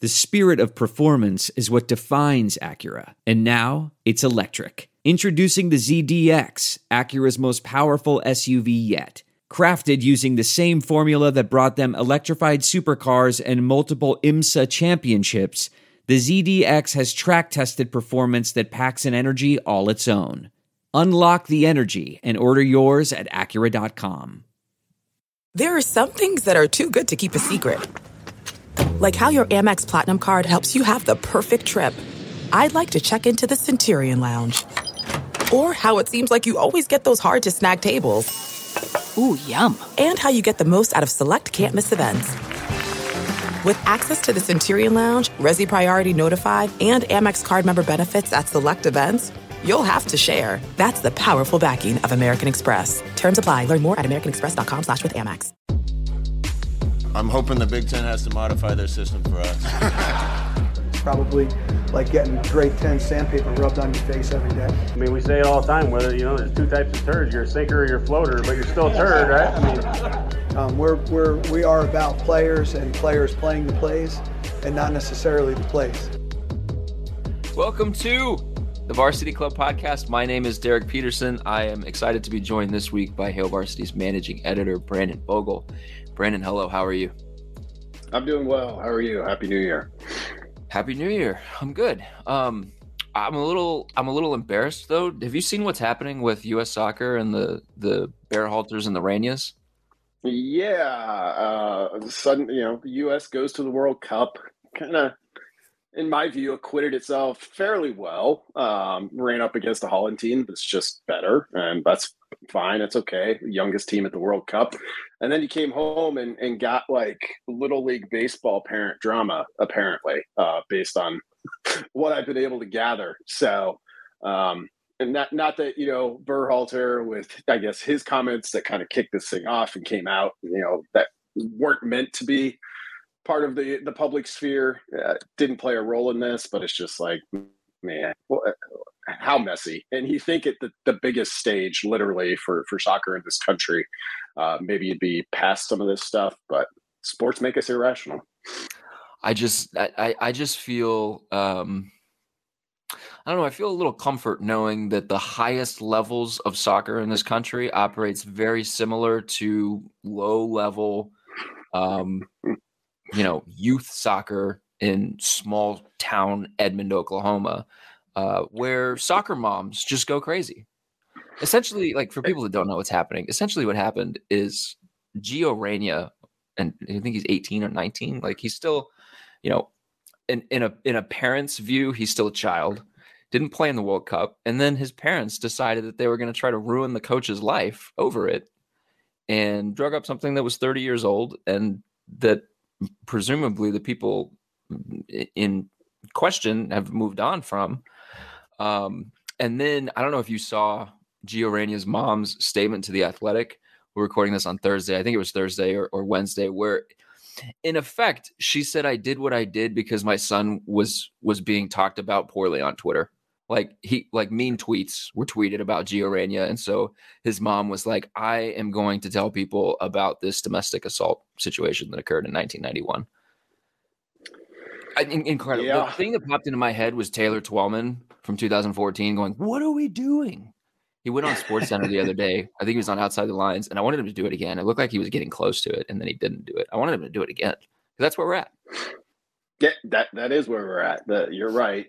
The spirit of performance is what defines Acura. And now, it's electric. Introducing the ZDX, Acura's most powerful SUV yet. Crafted using the same formula that brought them electrified supercars and multiple IMSA championships, the ZDX has track-tested performance that packs an energy all its own. Unlock the energy and order yours at Acura.com. There are some things that are too good to keep a secret. Like how your Amex Platinum card helps you have the perfect trip. I'd like to check into the Centurion Lounge. Or how it seems like you always get those hard-to-snag tables. Ooh, yum. And how you get the most out of select can't-miss events. With access to the Centurion Lounge, Resi Priority Notified, and Amex card member benefits at select events, you'll have to share. That's the powerful backing of American Express. Terms apply. Learn more at americanexpress.com/withAmex. I'm hoping the Big Ten has to modify their system for us. Probably like getting grade 10 sandpaper rubbed on your face every day. I mean, we say it all the time, whether, there's two types of turds, you're a sinker or you're a floater, but you're still a turd, right? I mean, we are about players and players playing the plays and not necessarily the plays. Welcome to the Varsity Club podcast. My name is Derek Peterson. I am excited to be joined this week by Hail Varsity's managing editor, Brandon Bogle. Brandon, hello. How are you? I'm doing well. How are you? Happy New Year. Happy New Year. I'm good. I'm a little embarrassed though. Have you seen what's happening with U.S. soccer and the Bear Halters and the Ranias? Yeah. The U.S. goes to the World Cup. Kind of, in my view, acquitted itself fairly well. Ran up against the Holland team that's just better, and that's fine. It's okay. The youngest team at the World Cup. And then you came home and got like Little League Baseball parent drama, apparently, based on what I've been able to gather. So, and not that, Berhalter with, I guess, his comments that kind of kicked this thing off and came out, that weren't meant to be part of the public sphere, didn't play a role in this, but it's just like, man, how messy. And you think at the biggest stage, literally, for soccer in this country, maybe you'd be past some of this stuff, but sports make us irrational. I just feel, I don't know, I feel a little comfort knowing that the highest levels of soccer in this country operates very similar to low level, youth soccer in small town Edmond, Oklahoma, where soccer moms just go crazy. Essentially, like, for people that don't know what's happening, essentially what happened is Gio Reyna, and I think he's 18 or 19, like he's still, in a parent's view, he's still a child, didn't play in the World Cup, and then his parents decided that they were going to try to ruin the coach's life over it and drug up something that was 30 years old and that presumably the people in question have moved on from. And then I don't know if you saw Gio Reyna's mom's statement to The Athletic. We're recording this on Thursday. I think it was Thursday or Wednesday, where in effect she said, I did what I did because my son was being talked about poorly on Twitter. Like mean tweets were tweeted about Gio Reyna. And so his mom was like, I am going to tell people about this domestic assault situation that occurred in 1991. Incredible. Yeah. The thing that popped into my head was Taylor Twellman from 2014 going, what are we doing? He went on SportsCenter the other day. I think he was on Outside the Lines, and I wanted him to do it again. It looked like he was getting close to it, and then he didn't do it. I wanted him to do it again. That's where we're at. Yeah, that is where we're at. You're right.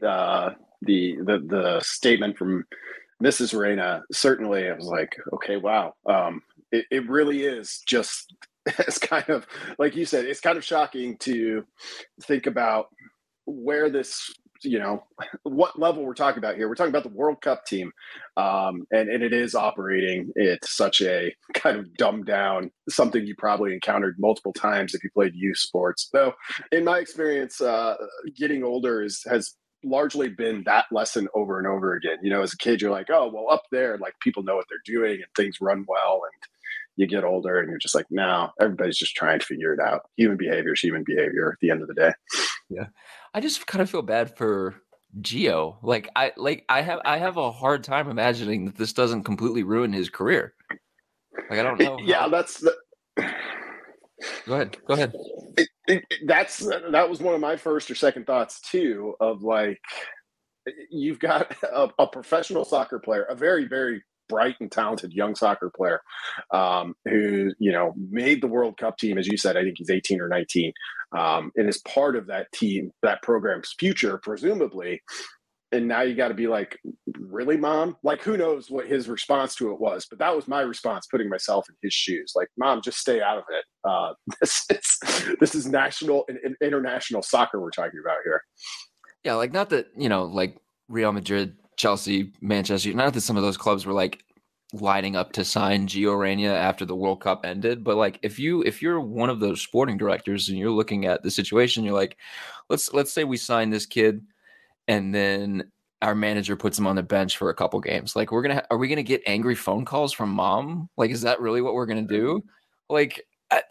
The statement from Mrs. Reyna, certainly I was like, okay, wow. It really is just, it's kind of, like you said, it's kind of shocking to think about where this, what level we're talking about here. We're talking about the World Cup team. And it is operating at such a kind of dumbed down, something you probably encountered multiple times if you played youth sports. So in my experience, getting older has largely been that lesson over and over again. As a kid, you're like, oh, well, up there, like, people know what they're doing and things run well. And you get older and you're just like, no, everybody's just trying to figure it out. Human behavior is human behavior at the end of the day. Yeah. I just kind of feel bad for Gio. I have a hard time imagining that this doesn't completely ruin his career. Like, I don't know. Yeah, Go ahead. That was one of my first or second thoughts too, of like, you've got a professional soccer player, a very, very bright and talented young soccer player, who, made the World Cup team. As you said, I think he's 18 or 19, and is part of that team, that program's future, presumably. And now you got to be like, really, Mom? Like, who knows what his response to it was? But that was my response, putting myself in his shoes. Like, Mom, just stay out of it. This is national and international soccer we're talking about here. Yeah, like, not that, like Real Madrid, Chelsea, Manchester, not that some of those clubs were like lining up to sign Gio Reyna after the World Cup ended, but like, if you're one of those sporting directors and you're looking at the situation, you're like, let's say we sign this kid, and then our manager puts him on the bench for a couple games. Like, are we gonna get angry phone calls from Mom? Like, is that really what we're gonna do? Like,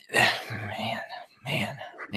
man.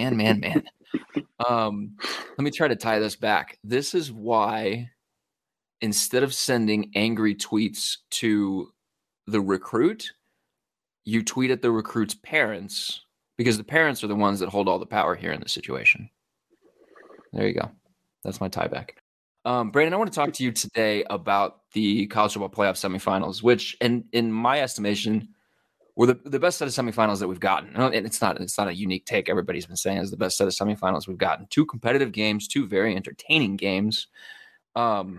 Let me try to tie this back. This is why, instead of sending angry tweets to the recruit, you tweet at the recruit's parents, because the parents are the ones that hold all the power here in the situation. There you go. That's my tie back. Brandon, I want to talk to you today about the college football playoff semifinals, which, in my estimation, were the best set of semifinals that we've gotten. And it's not a unique take. Everybody's been saying it's the best set of semifinals we've gotten. 2 competitive games, 2 very entertaining games. I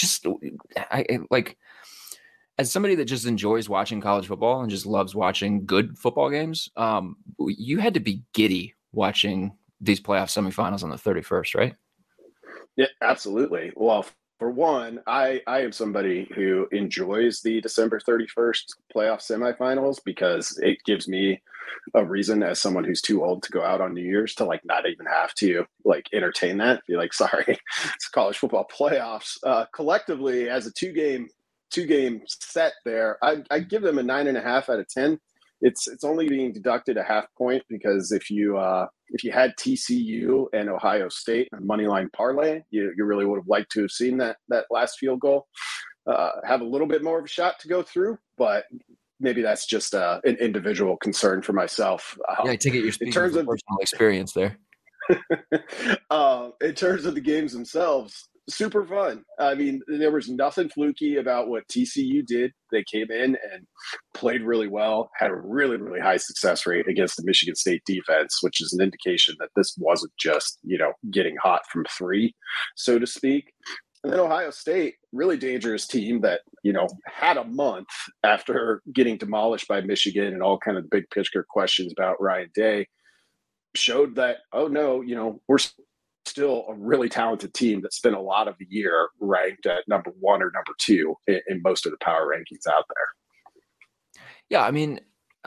as somebody that just enjoys watching college football and just loves watching good football games, you had to be giddy watching these playoff semifinals on the 31st, right? Yeah, absolutely. Well, for one, I am somebody who enjoys the December 31st playoff semifinals, because it gives me a reason, as someone who's too old to go out on New Year's, to like not even have to like entertain that. Be like, sorry, it's college football playoffs. Collectively, as a two game set there, I give them a 9.5 out of 10. It's only being deducted a half point because if you had TCU and Ohio State and moneyline parlay, you really would have liked to have seen that last field goal have a little bit more of a shot to go through. But maybe that's just an individual concern for myself. I take it you're speaking from personal experience there. In terms of the games themselves, super fun. I mean, there was nothing fluky about what TCU did. They came in and played really well, had a really, really high success rate against the Michigan State defense, which is an indication that this wasn't just, getting hot from 3, so to speak. And then Ohio State, really dangerous team that, had a month after getting demolished by Michigan and all kind of the big picture questions about Ryan Day, showed that, oh no, we're still a really talented team that spent a lot of the year ranked at number 1 or number 2 in most of the power rankings out there. Yeah, I mean,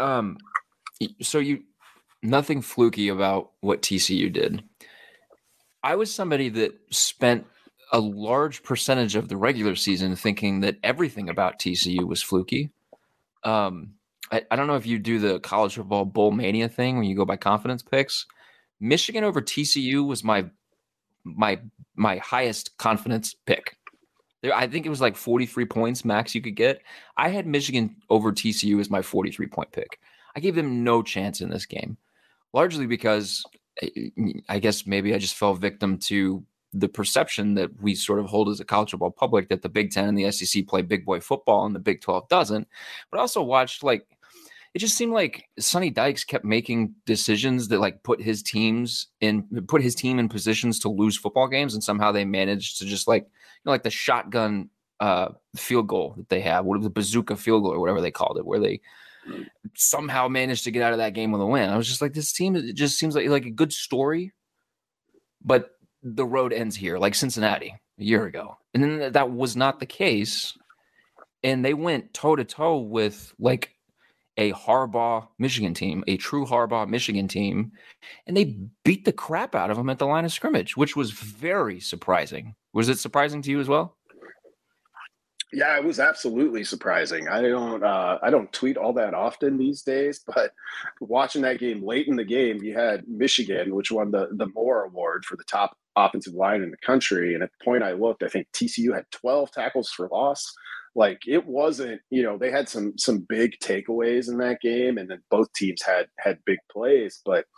nothing fluky about what TCU did. I was somebody that spent a large percentage of the regular season thinking that everything about TCU was fluky. I don't know if you do the college football bowl mania thing when you go by confidence picks. Michigan over TCU was my highest confidence pick. I think it was like 43 points max you could get. I had Michigan over TCU as my 43-point pick. I gave them no chance in this game, largely because I guess maybe I just fell victim to the perception that we sort of hold as a college football public that the Big Ten and the SEC play big boy football and the Big 12 doesn't. But I also watched it just seemed like Sonny Dykes kept making decisions that put his team in positions to lose football games, and somehow they managed to just like the shotgun field goal that they have, the bazooka field goal or whatever they called it, where they somehow managed to get out of that game with a win. I was just like, this team, it just seems like a good story, but the road ends here, like Cincinnati a year ago. And then that was not the case. And they went toe to toe with a Harbaugh Michigan team, a true Harbaugh Michigan team, and they beat the crap out of them at the line of scrimmage, which was very surprising. Was it surprising to you as well? Yeah, it was absolutely surprising. I don't tweet all that often these days, but watching that game late in the game, you had Michigan, which won the Moore Award for the top offensive line in the country. And at the point I looked, I think TCU had 12 tackles for loss. It wasn't, they had some big takeaways in that game, and then both teams had big plays, but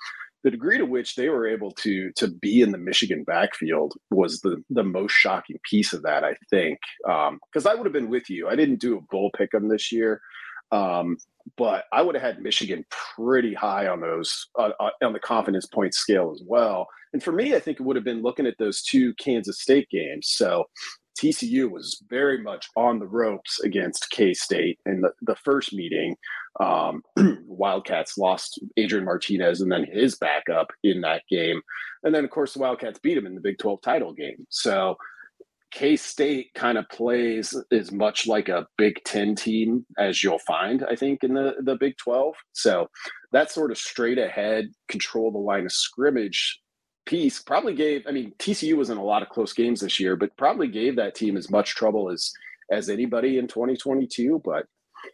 the degree to which they were able to be in the Michigan backfield was the most shocking piece of that, I think. Because I would have been with you. I didn't do a bull pick 'em this year, but I would have had Michigan pretty high on those on the confidence point scale as well. And for me, I think it would have been looking at those two Kansas State games. So TCU was very much on the ropes against K-State in the first meeting. Wildcats lost Adrian Martinez and then his backup in that game. And then, of course, the Wildcats beat him in the Big 12 title game. So K-State kind of plays as much like a Big 10 team as you'll find, I think, in the Big 12. So that sort of straight ahead, control the line of scrimmage piece probably gave, TCU was in a lot of close games this year, but probably gave that team as much trouble as anybody in 2022. But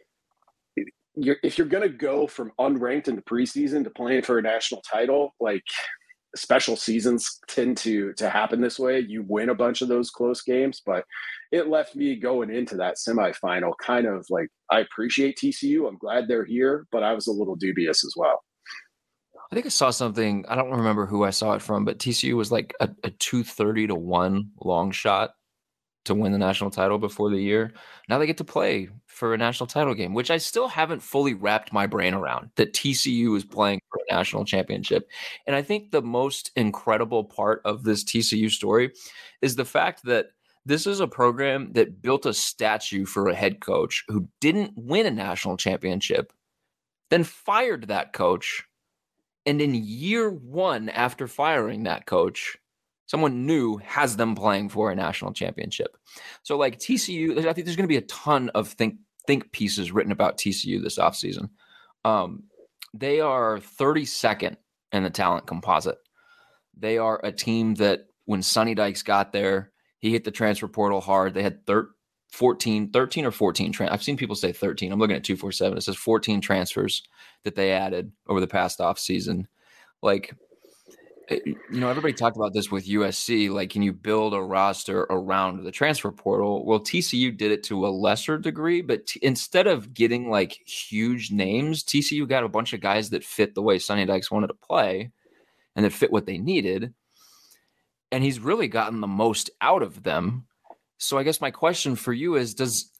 if you're going to go from unranked in the preseason to playing for a national title, like special seasons tend to happen this way. You win a bunch of those close games, but it left me going into that semifinal kind of like, I appreciate TCU. I'm glad they're here, but I was a little dubious as well. I think I saw something, I don't remember who I saw it from, but TCU was like a 230-1 long shot to win the national title before the year. Now they get to play for a national title game, which I still haven't fully wrapped my brain around, that TCU is playing for a national championship. And I think the most incredible part of this TCU story is the fact that this is a program that built a statue for a head coach who didn't win a national championship, then fired that coach. And in year one after firing that coach, someone new has them playing for a national championship. So like TCU, I think there's going to be a ton of think pieces written about TCU this offseason. They are 32nd in the talent composite. They are a team that when Sonny Dykes got there, he hit the transfer portal hard. They had 13 or 14. I've seen people say 13. I'm looking at 247. It says 14 transfers that they added over the past offseason. Like, everybody talked about this with USC. Like, can you build a roster around the transfer portal? Well, TCU did it to a lesser degree, but instead of getting like huge names, TCU got a bunch of guys that fit the way Sonny Dykes wanted to play and that fit what they needed. And he's really gotten the most out of them. So I guess my question for you is,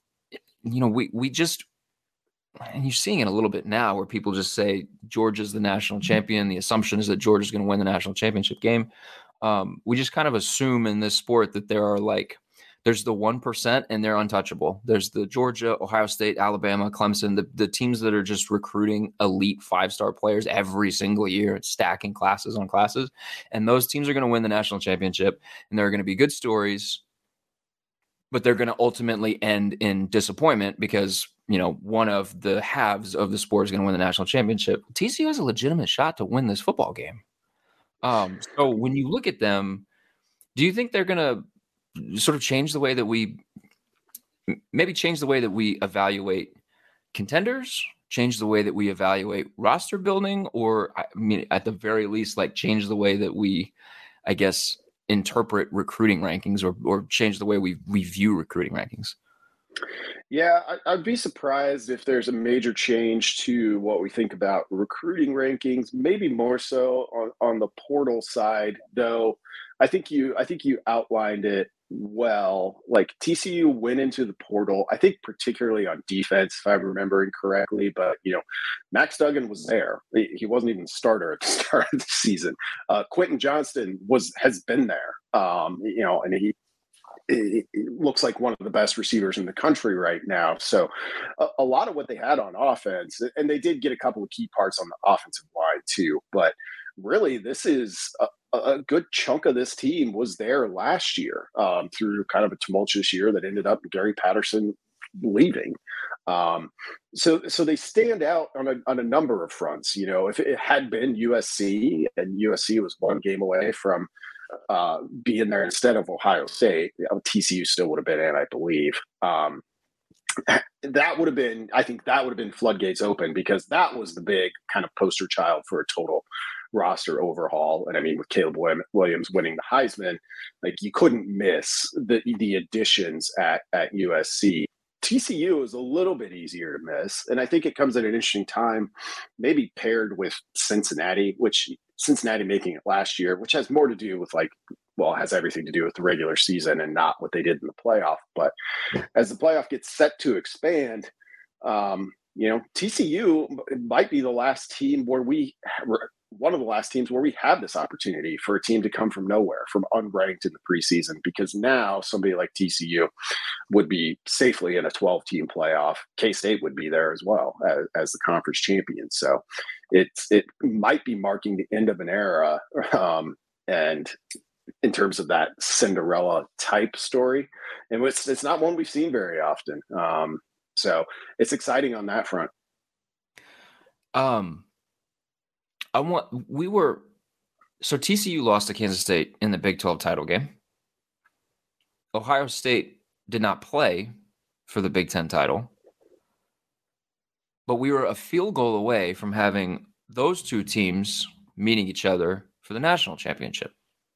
we just, and you're seeing it a little bit now where people just say Georgia's the national champion. The assumption is that Georgia's going to win the national championship game. We just kind of assume in this sport that there's the 1% and they're untouchable. There's the Georgia, Ohio State, Alabama, Clemson, the teams that are just recruiting elite 5-star players every single year. It's stacking classes on classes. And those teams are going to win the national championship, and there are going to be good stories, but they're going to ultimately end in disappointment because, one of the halves of the sport is going to win the national championship. TCU has a legitimate shot to win this football game. So when you look at them, do you think they're going to sort of change the way that we evaluate contenders, change the way that we evaluate roster building, or at the very least, like change the way that we, I guess, interpret recruiting rankings or change the way we view recruiting rankings? Yeah, I'd be surprised if there's a major change to what we think about recruiting rankings, maybe more so on the portal side, though. I think you outlined it well. Like TCU went into the portal, I think particularly on defense, if I'm remembering correctly, but Max Duggan was there. He wasn't even the starter at the start of the season. Quentin Johnston has been there. And he looks like one of the best receivers in the country right now. So a lot of what they had on offense, and they did get a couple of key parts on the offensive line too, but really this is a good chunk of this team was there last year through kind of a tumultuous year that ended up Gary Patterson leaving. So they stand out on a number of fronts. If it had been USC and USC was one game away from being there instead of Ohio State, TCU still would have been in, I believe. That would have been floodgates open, because that was the big kind of poster child for a total roster overhaul. And with Caleb Williams winning the Heisman, like you couldn't miss the additions at USC. TCU is a little bit easier to miss. And I think it comes at an interesting time, maybe paired with Cincinnati, which Cincinnati making it last year, which has more to do with it has everything to do with the regular season and not what they did in the playoff. But as the playoff gets set to expand, TCU might be the last team one of the last teams where we have this opportunity for a team to come from nowhere, from unranked in the preseason, because now somebody like TCU would be safely in a 12-team playoff. K-State would be there as well as the conference champion. So it might be marking the end of an era. And in terms of that Cinderella type story, and it's not one we've seen very often. So it's exciting on that front. TCU lost to Kansas State in the Big 12 title game. Ohio State did not play for the Big 10 title, but we were a field goal away from having those two teams meeting each other for the national championship.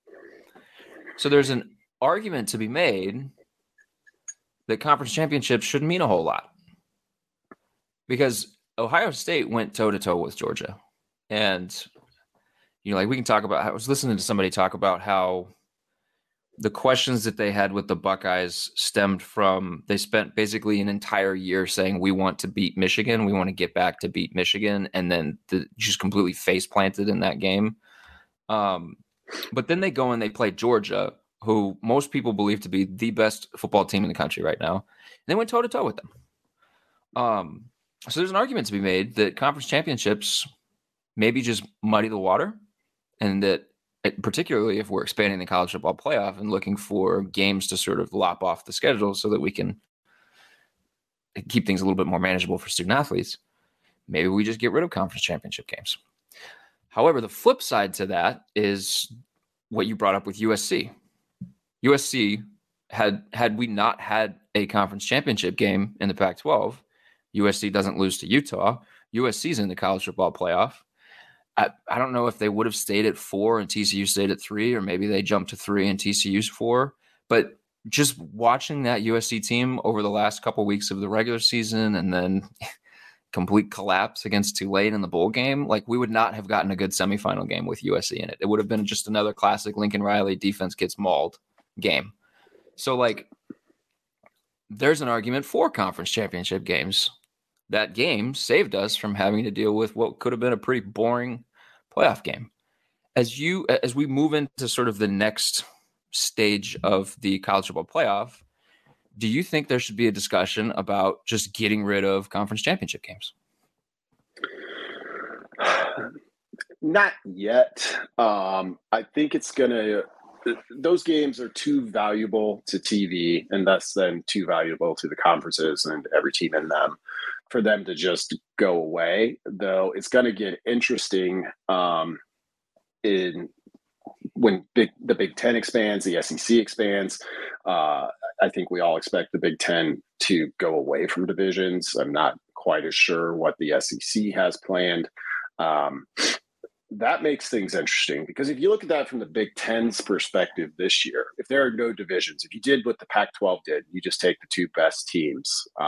So there's an argument to be made that conference championships shouldn't mean a whole lot, because Ohio State went toe-to-toe with Georgia. And, we can talk about, I was listening to somebody talk about how the questions that they had with the Buckeyes stemmed from, they spent basically an entire year saying, we want to beat Michigan. We want to get back to beat Michigan. And then just completely face planted in that game. But then they go and they play Georgia, who most people believe to be the best football team in the country right now. And they went toe-to-toe with them. So there's an argument to be made that conference championships maybe just muddy the water, and that particularly if we're expanding the college football playoff and looking for games to sort of lop off the schedule so that we can keep things a little bit more manageable for student athletes, maybe we just get rid of conference championship games. However, the flip side to that is what you brought up with USC. USC had we not had a conference championship game in the Pac-12, USC doesn't lose to Utah, USC's in the college football playoff. I don't know if they would have stayed at 4 and TCU stayed at 3, or maybe they jumped to 3 and TCU's 4. But just watching that USC team over the last couple weeks of the regular season and then complete collapse against Tulane in the bowl game, we would not have gotten a good semifinal game with USC in it. It would have been just another classic Lincoln Riley defense gets mauled game. So there's an argument for conference championship games. That game saved us from having to deal with what could have been a pretty boring playoff game. As we move into sort of the next stage of the college football playoff, do you think there should be a discussion about just getting rid of conference championship games? Not yet. I think those games are too valuable to TV, and thus then too valuable to the conferences and every team in them for them to just go away. Though it's going to get interesting when the Big Ten expands, the SEC expands. I think we all expect the Big Ten to go away from divisions. I'm not quite as sure what the SEC has planned. That makes things interesting, because if you look at that from the Big Ten's perspective this year, if there are no divisions, if you did what the Pac-12 did, you just take the two best teams.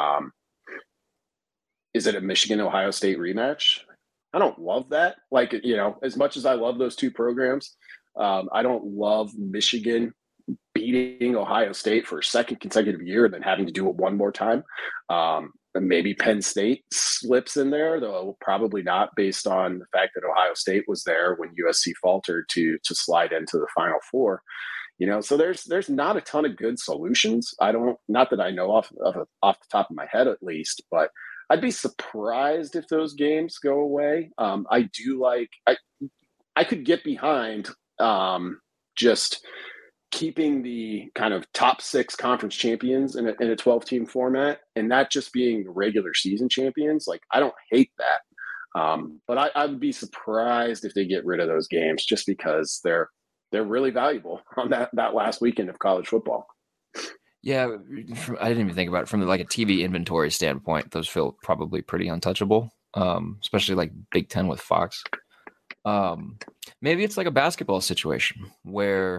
Is it a Michigan-Ohio State rematch? I don't love that. As much as I love those two programs, I don't love Michigan beating Ohio State for a second consecutive year and then having to do it one more time. And maybe Penn State slips in there, though probably not, based on the fact that Ohio State was there when USC faltered to slide into the Final Four. So there's not a ton of good solutions. Not that I know off the top of my head at least, but I'd be surprised if those games go away. I could get behind just keeping the kind of top 6 conference champions in a 12-team format, and that just being the regular season champions. I don't hate that. But I would be surprised if they get rid of those games, just because they're really valuable on that last weekend of college football. Yeah, I didn't even think about it from a TV inventory standpoint. Those feel probably pretty untouchable, especially Big Ten with Fox. Maybe it's a basketball situation where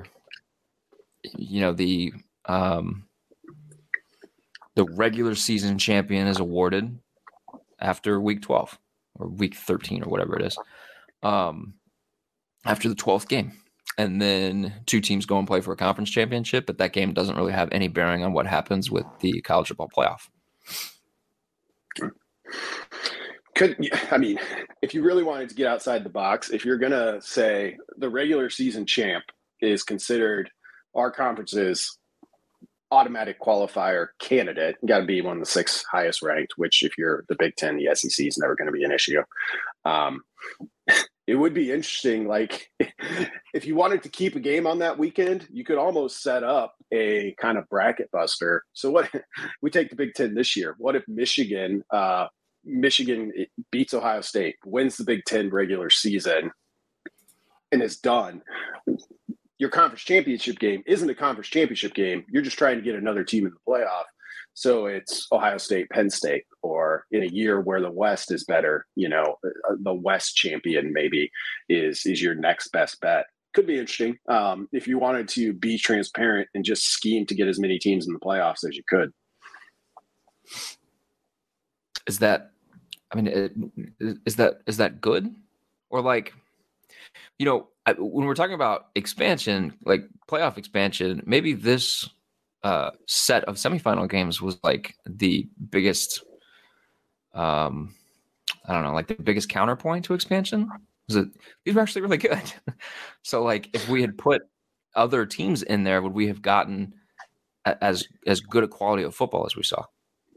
the regular season champion is awarded after week 12 or week 13 or whatever it is. after the 12th game. And then 2 teams go and play for a conference championship, but that game doesn't really have any bearing on what happens with the college football playoff. If you really wanted to get outside the box, if you're going to say the regular season champ is considered our conference's automatic qualifier candidate, got to be one of the 6 highest ranked, which if you're the Big Ten, the SEC is never going to be an issue. It would be interesting. Like if you wanted to keep a game on that weekend, you could almost set up a kind of bracket buster. So what we take the Big Ten this year. What if Michigan beats Ohio State, wins the Big Ten regular season and is done? Your conference championship game isn't a conference championship game. You're just trying to get another team in the playoff. So it's Ohio State, Penn State, or in a year where the West is better, the West champion maybe is your next best bet. Could be interesting if you wanted to be transparent and just scheme to get as many teams in the playoffs as you could. Is that good? Or like, when we're talking about expansion, like playoff expansion, maybe this set of semifinal games was like the biggest, the biggest counterpoint to expansion. These were actually really good. So like if we had put other teams in there, would we have gotten as good a quality of football as we saw?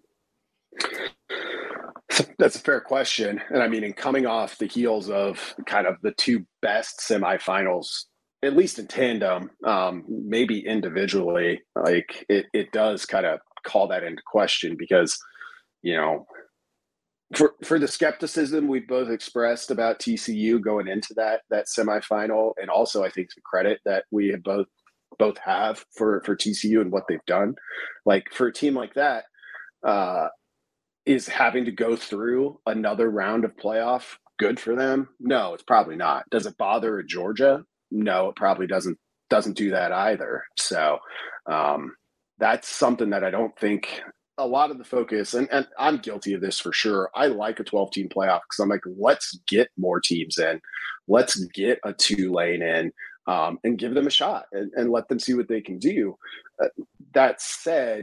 That's a fair question. And in coming off the heels of kind of the 2 best semifinals, at least in tandem, maybe individually, like it does kind of call that into question because, for the skepticism we've both expressed about TCU going into that semifinal, and also I think the credit that we have both have for TCU and what they've done, like for a team like that, is having to go through another round of playoff good for them? No, it's probably not. Does it bother Georgia? No, it probably doesn't do that either. So that's something that I don't think a lot of the focus, and I'm guilty of this for sure. I like a 12-team playoff because I'm like, let's get more teams in. Let's get a Tulane in and give them a shot and let them see what they can do. That said,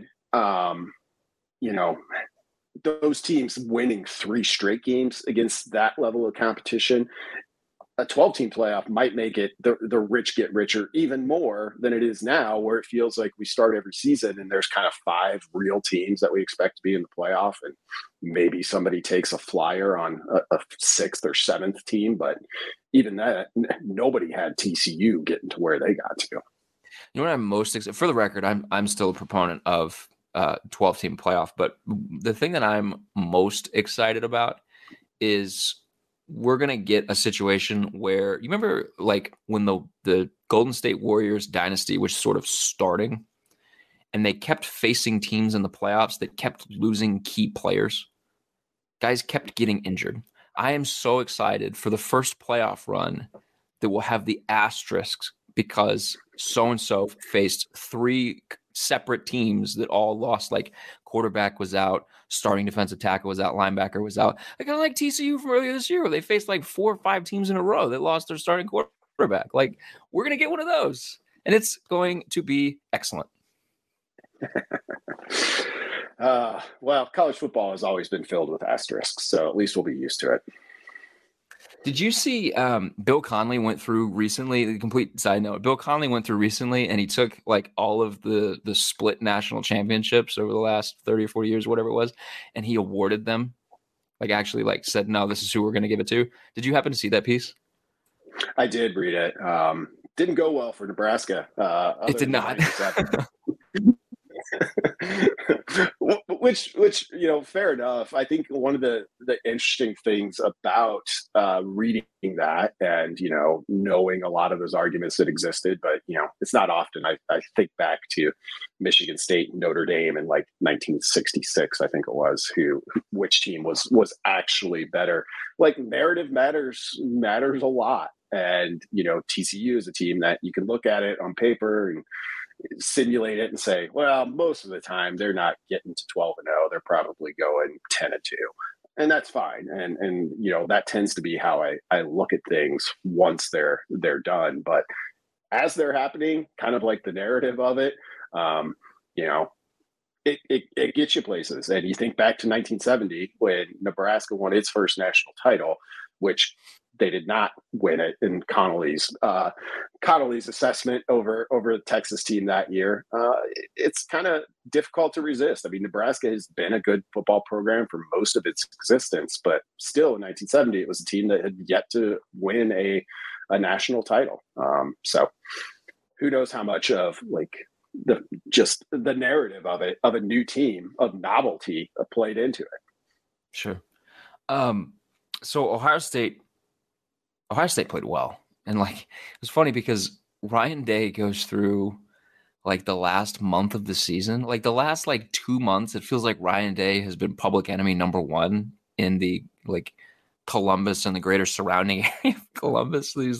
those teams winning 3 straight games against that level of competition, a 12-team playoff might make it the rich get richer even more than it is now, where it feels like we start every season and there's kind of 5 real teams that we expect to be in the playoff, and maybe somebody takes a flyer on a 6th or 7th team. But even that, nobody had TCU getting to where they got to. You know what I'm most excited for? The record, I'm still a proponent of 12-team playoff, but the thing that I'm most excited about is we're going to get a situation where, you remember like when the Golden State Warriors dynasty was sort of starting and they kept facing teams in the playoffs that kept losing key players. Guys kept getting injured. I am so excited for the first playoff run that will have the asterisks because so-and-so faced 3 separate teams that all lost, like quarterback was out, starting defensive tackle was out, linebacker was out. I kind of like TCU from earlier this year where they faced like 4 or 5 teams in a row that lost their starting quarterback. Like we're going to get one of those and it's going to be excellent. Well, college football has always been filled with asterisks, so at least we'll be used to it. Did you see Bill Connelly went through recently, a complete side note, Bill Connelly went through recently and he took like all of the split national championships over the last 30 or 40 years, whatever it was, and he awarded them, like actually like said, no, this is who we're going to give it to. Did you happen to see that piece? I did read it. Didn't go well for Nebraska. It did not. Which fair enough. I think one of the interesting things about reading that and knowing a lot of those arguments that existed, but it's not often. I think back to Michigan State and Notre Dame in like 1966, I think it was, which team was actually better. Like narrative matters a lot, and TCU is a team that you can look at it on paper and simulate it and say, well, most of the time they're not getting to 12-0. They're probably going 10-2. and that's fine. And that tends to be how I look at things once they're done. But as they're happening, kind of like the narrative of it, it gets you places. And you think back to 1970 when Nebraska won its first national title, which they did not win it in Connolly's assessment over the Texas team that year. It's kind of difficult to resist. I mean, Nebraska has been a good football program for most of its existence, but still in 1970, it was a team that had yet to win a national title. So who knows how much of the narrative of it, of a new team, of novelty played into it. Sure. So Ohio State played well. And it was funny because Ryan Day goes through the last month of the season, the last 2 months, it feels like Ryan Day has been public enemy number one in the Columbus and the greater surrounding area of Columbus. He's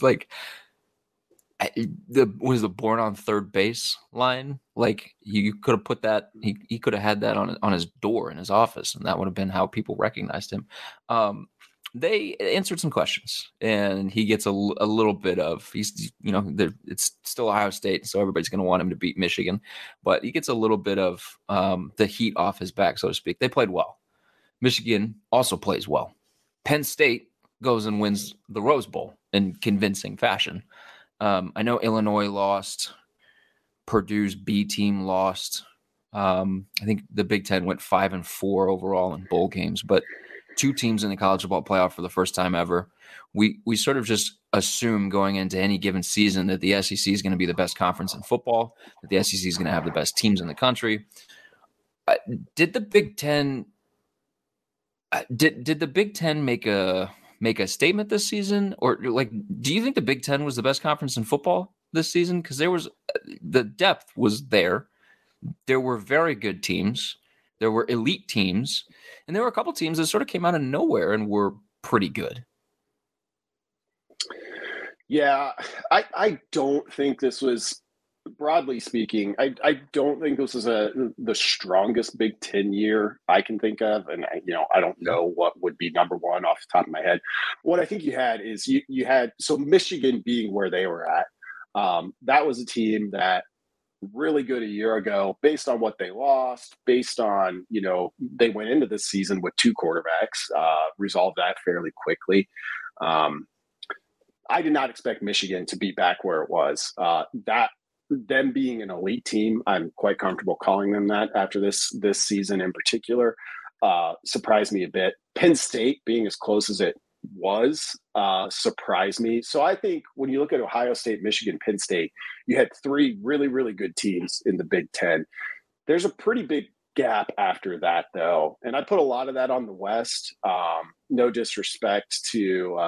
the born on third base line. You could have put that, he could have had that on his door in his office, and that would have been how people recognized him. They answered some questions, and he gets a little bit of, it's still Ohio State, so everybody's going to want him to beat Michigan, but he gets a little bit of the heat off his back, so to speak. They played well. Michigan also plays well. Penn State goes and wins the Rose Bowl in convincing fashion. I know Illinois lost. Purdue's B team lost. I think the Big Ten went 5-4 overall in bowl games, but two teams in the college football playoff for the first time ever. We sort of just assume going into any given season that the SEC is going to be the best conference in football, that the SEC is going to have the best teams in the country. Did the Big Ten did the Big Ten make a statement this season, or do you think the Big Ten was the best conference in football this season? Because the depth was there. There were very good teams. There were elite teams, and there were a couple teams that sort of came out of nowhere and were pretty good. Yeah, I don't think this was, broadly speaking, I don't think this is the strongest Big Ten year I can think of. And, I don't know what would be number one off the top of my head. What I think you had is you had, so Michigan being where they were at, that was a team that really good a year ago, based on what they lost, based on, they went into this season with two quarterbacks, resolved that fairly quickly. I did not expect Michigan to be back where it was. Them being an elite team, I'm quite comfortable calling them that after this season in particular, surprised me a bit. Penn State being as close as it was surprised me. So I think when you look at Ohio State, Michigan, Penn State, you had three really, really good teams in the Big Ten. There's a pretty big gap after that, though. And I put a lot of that on the West. No disrespect to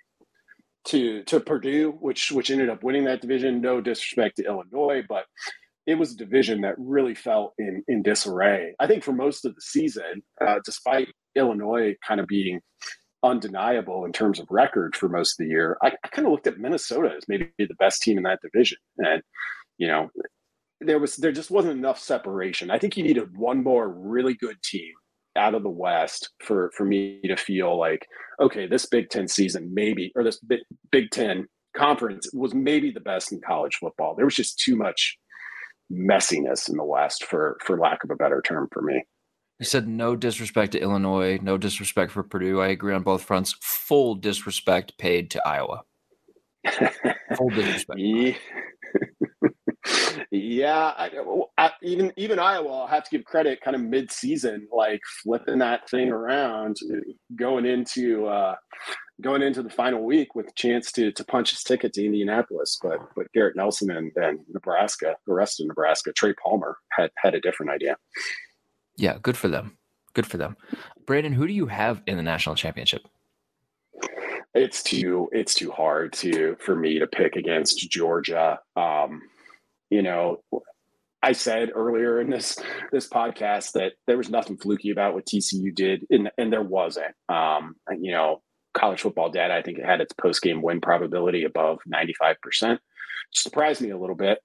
Purdue, which ended up winning that division. No disrespect to Illinois, but it was a division that really felt in disarray. I think for most of the season, despite Illinois kind of being undeniable in terms of record for most of the year, I kind of looked at Minnesota as maybe the best team in that division. And, there just wasn't enough separation. I think you needed one more really good team out of the West for me to feel like, okay, this Big Ten season maybe, or this Big Ten conference was maybe the best in college football. There was just too much messiness in the West, for lack of a better term, for me. You said no disrespect to Illinois, no disrespect for Purdue. I agree on both fronts. Full disrespect paid to Iowa. Full disrespect. Yeah, even Iowa, I'll have to give credit kind of mid-season, flipping that thing around, going into the final week with a chance to punch his ticket to Indianapolis. But Garrett Nelson and Nebraska, the rest of Nebraska, Trey Palmer had a different idea. Yeah, good for them. Good for them. Brandon, who do you have in the national championship? It's too hard for me to pick against Georgia. I said earlier in this podcast that there was nothing fluky about what TCU did, and there wasn't. College football data, I think it had its post-game win probability above 95%. Surprised me a little bit.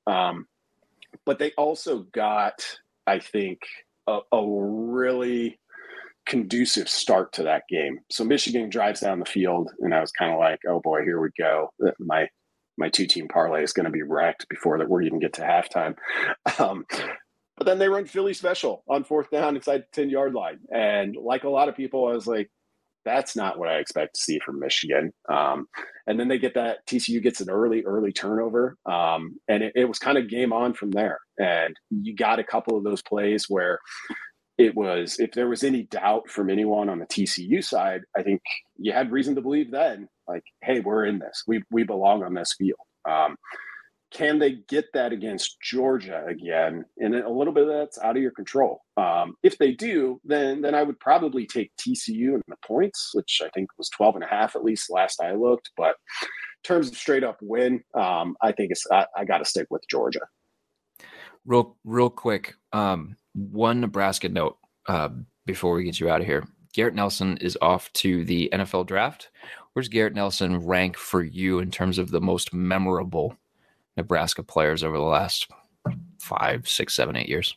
But they also got, I think, a really conducive start to that game. So Michigan drives down the field, and I was kind of like, oh boy, here we go. My two-team parlay is going to be wrecked before that we even get to halftime. But then they run Philly special on 4th down inside the 10-yard line. And like a lot of people, I was like, that's not what I expect to see from Michigan. And then they get that TCU gets an early turnover. And it was kind of game on from there. And you got a couple of those plays where it was, if there was any doubt from anyone on the TCU side, I think you had reason to believe then, like, hey, we're in this. We belong on this field. Can they get that against Georgia again? And a little bit of that's out of your control. If they do, then I would probably take TCU in the points, which I think was 12.5 at least last I looked. But in terms of straight up win, I think I got to stick with Georgia. Real quick, one Nebraska note before we get you out of here. Garrett Nelson is off to the NFL draft. Where's Garrett Nelson rank for you in terms of the most memorable Nebraska players over the last 5, 6, 7, 8 years?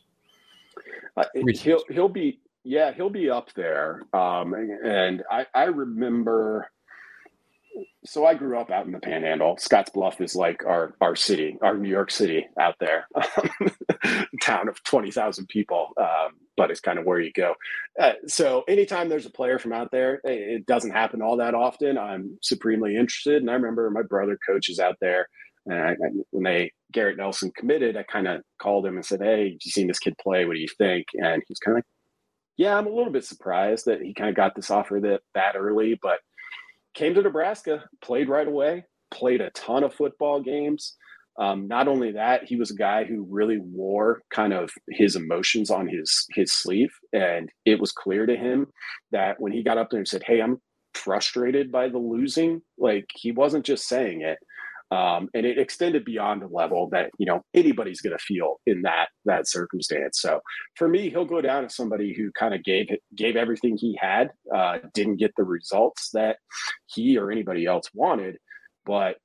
He'll be up there. And I remember, so I grew up out in the Panhandle. Scottsbluff is like our city, our New York City out there, town of 20,000 people. But it's kind of where you go. So anytime there's a player from out there, it doesn't happen all that often. I'm supremely interested. And I remember my brother coaches out there. And when Garrett Nelson committed, I kind of called him and said, hey, have you seen this kid play? What do you think? And he was kind of like, yeah, I'm a little bit surprised that he kind of got this offer that early, but came to Nebraska, played right away, played a ton of football games. Not only that, he was a guy who really wore kind of his emotions on his sleeve. And it was clear to him that when he got up there and said, hey, I'm frustrated by the losing, like he wasn't just saying it. And it extended beyond the level that, anybody's going to feel in that circumstance. So for me, he'll go down as somebody who kind of gave everything he had, didn't get the results that he or anybody else wanted. But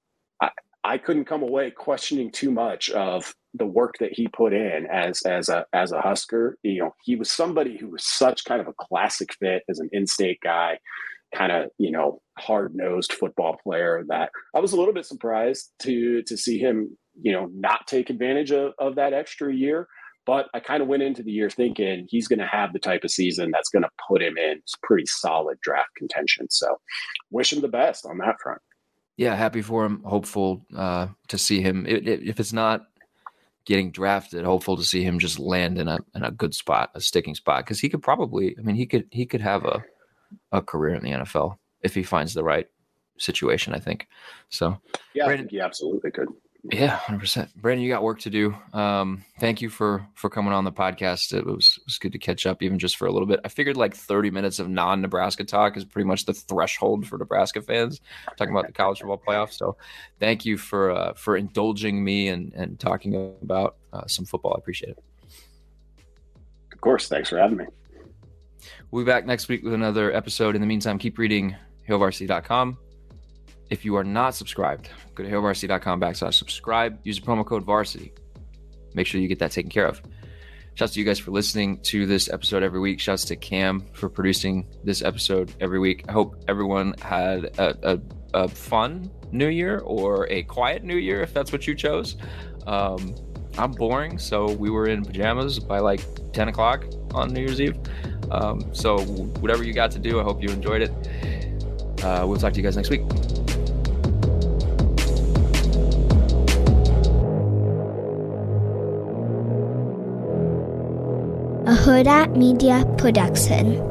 I couldn't come away questioning too much of the work that he put in as a Husker. He was somebody who was such kind of a classic fit as an in-state guy, kind of, hard-nosed football player, that I was a little bit surprised to see him, not take advantage of that extra year. But I kind of went into the year thinking he's going to have the type of season that's going to put him in pretty solid draft contention. So wish him the best on that front. Yeah, happy for him. Hopeful to see him. If it's not getting drafted, hopeful to see him just land in a good spot, a sticking spot, because he could probably, he could have a career in the NFL if he finds the right situation, I think. So yeah, Brandon, I think he absolutely could. Yeah, 100%. Brandon, you got work to do. Thank you for coming on the podcast. It was good to catch up, even just for a little bit. I figured like 30 minutes of non-Nebraska talk is pretty much the threshold for Nebraska fans talking about the college football playoff. So thank you for indulging me and talking about some football. I appreciate it. Of course. Thanks for having me. We'll be back next week with another episode. In the meantime, keep reading HailVarsity.com. If you are not subscribed, go to HailVarsity.com/subscribe. Use the promo code Varsity. Make sure you get that taken care of. Shouts to you guys for listening to this episode every week. Shouts to Cam for producing this episode every week. I hope everyone had a fun New Year or a quiet New Year, if that's what you chose. I'm boring, so we were in pajamas by like 10 o'clock on New Year's Eve. So whatever you got to do, I hope you enjoyed it. We'll talk to you guys next week. A Huda Media Production.